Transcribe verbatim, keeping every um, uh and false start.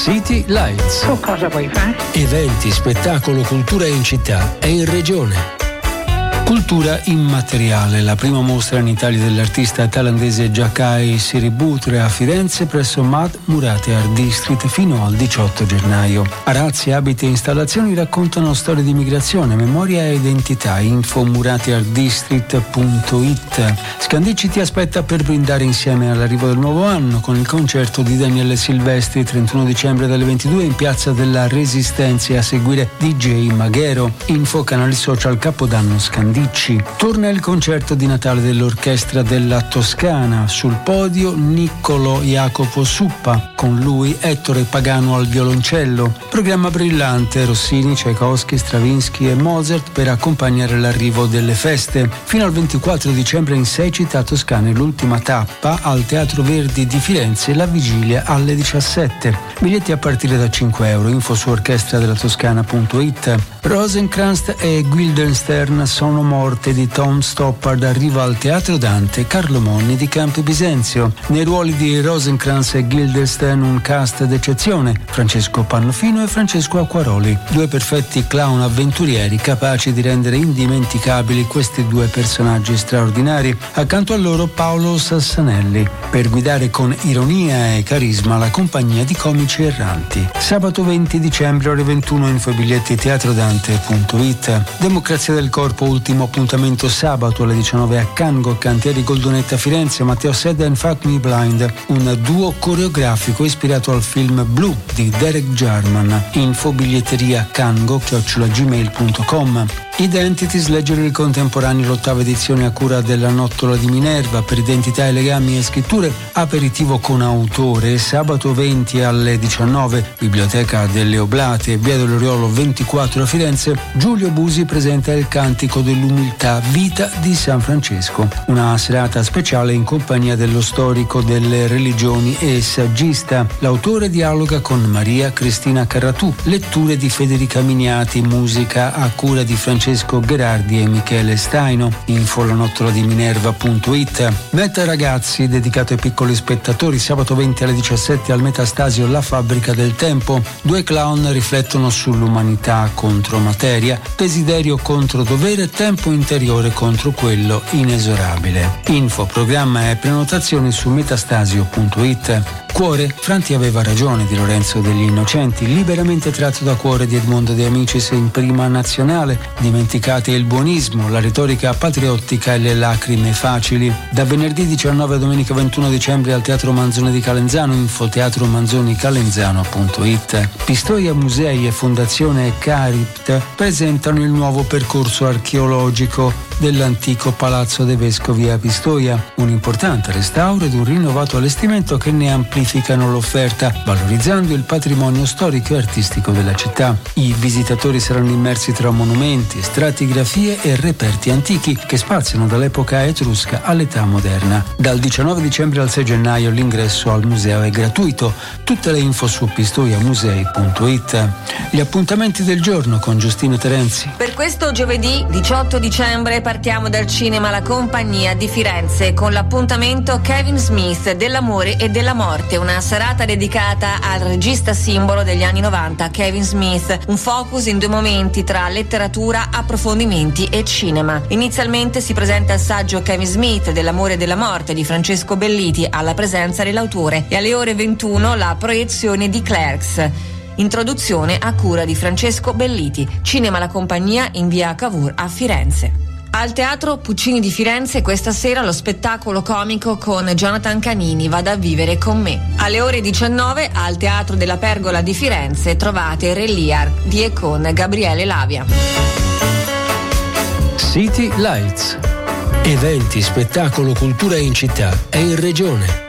City Lights. Tu cosa vuoi fare? Eventi, spettacolo, cultura in città e in regione. Cultura immateriale, la prima mostra in Italia dell'artista thailandese Jakai Siributre a Firenze presso Mad Murate Art District fino al diciotto gennaio. Arazzi, abiti e installazioni raccontano storie di migrazione, memoria e identità. Info murateartdistrict punto it. Scandicci ti aspetta per brindare insieme all'arrivo del nuovo anno con il concerto di Daniele Silvestri trentuno dicembre dalle ventidue in Piazza della Resistenza e a seguire D J Maghero. Info canali social Capodanno Scandicci. Torna il concerto di Natale dell'Orchestra della Toscana. Sul podio Niccolò Jacopo Suppa, con lui Ettore Pagano al violoncello. Programma brillante: Rossini, Tchaikovsky, Stravinsky e Mozart per accompagnare l'arrivo delle feste. Fino al ventiquattro dicembre in sei città toscane, l'ultima tappa al Teatro Verdi di Firenze, la vigilia alle diciassette. Biglietti a partire da cinque euro. Info su orchestra della toscana punto it. Rosencrantz e Guildenstern sono morte di Tom Stoppard arriva al Teatro Dante Carlo Monni di Campi Bisenzio. Nei ruoli di Rosencrantz e Guildenstern un cast d'eccezione: Francesco Pannofino e Francesco Acquaroli, due perfetti clown avventurieri capaci di rendere indimenticabili questi due personaggi straordinari. Accanto a loro Paolo Sassanelli per guidare con ironia e carisma la compagnia di comici erranti. Sabato venti dicembre ore ventuno. Info biglietti teatrodante punto it. Democrazia del corpo, ultimo appuntamento sabato alle diciannove a Cango, Cantieri Goldonetta Firenze. Matteo Sedda and Fuck Me Blind, un duo coreografico ispirato al film Blue di Derek Jarman. Info biglietteria cango chiocciola gmail punto com. Identities, leggere il contemporaneo, l'ottava edizione a cura della Nottola di Minerva per identità e legami e scritture, aperitivo con autore. Sabato venti alle diciannove, Biblioteca delle Oblate, via dell'Oriolo ventiquattro a Firenze. Giulio Busi presenta il Cantico dell'Umiltà, vita di San Francesco, una serata speciale in compagnia dello storico delle religioni e saggista. L'autore dialoga con Maria Cristina Carratù, letture di Federica Miniati, musica a cura di Francesco Gherardi e Michele Staino. Info la nottola di minerva punto it. Meta Ragazzi, dedicato ai piccoli spettatori, sabato venti alle diciassette al Metastasio La Fabbrica del Tempo. Due clown riflettono sull'umanità contro materia, desiderio contro dovere, tempo interiore contro quello inesorabile. Info, programma e prenotazioni su metastasio punto it. Cuore, Franti aveva ragione di Lorenzo degli Innocenti, liberamente tratto da Cuore di Edmondo De Amicis in prima nazionale. Dimenticate il buonismo, la retorica patriottica e le lacrime facili. Da venerdì diciannove a domenica ventuno dicembre al Teatro Manzoni di Calenzano. Info teatro manzoni calenzano punto it. Pistoia Musei e Fondazione Caript presentano il nuovo percorso archeologico dell'antico Palazzo dei Vescovi a Pistoia, un importante restauro ed un rinnovato allestimento che ne amplificano l'offerta, valorizzando il patrimonio storico e artistico della città. I visitatori saranno immersi tra monumenti, stratigrafie e reperti antichi che spaziano dall'epoca etrusca all'età moderna. Dal diciannove dicembre al sei gennaio l'ingresso al museo è gratuito. Tutte le info su pistoiamusei punto it. Gli appuntamenti del giorno con Giustino Terenzi. Per questo giovedì diciotto dicembre partiamo dal cinema La Compagnia di Firenze con l'appuntamento Kevin Smith dell'amore e della morte, una serata dedicata al regista simbolo degli anni novanta Kevin Smith, un focus in due momenti tra letteratura, approfondimenti e cinema. Inizialmente si presenta il saggio Kevin Smith dell'amore e della morte di Francesco Belliti alla presenza dell'autore e alle ore ventuno la proiezione di Clerks. Introduzione a cura di Francesco Belliti. Cinema La Compagnia in via Cavour a Firenze. Al Teatro Puccini di Firenze questa sera lo spettacolo comico con Jonathan Canini, Vada a vivere con me. Alle ore diciannove al Teatro della Pergola di Firenze trovate Re Lear di e con Gabriele Lavia. City Lights. Eventi, spettacolo, cultura in città e in regione.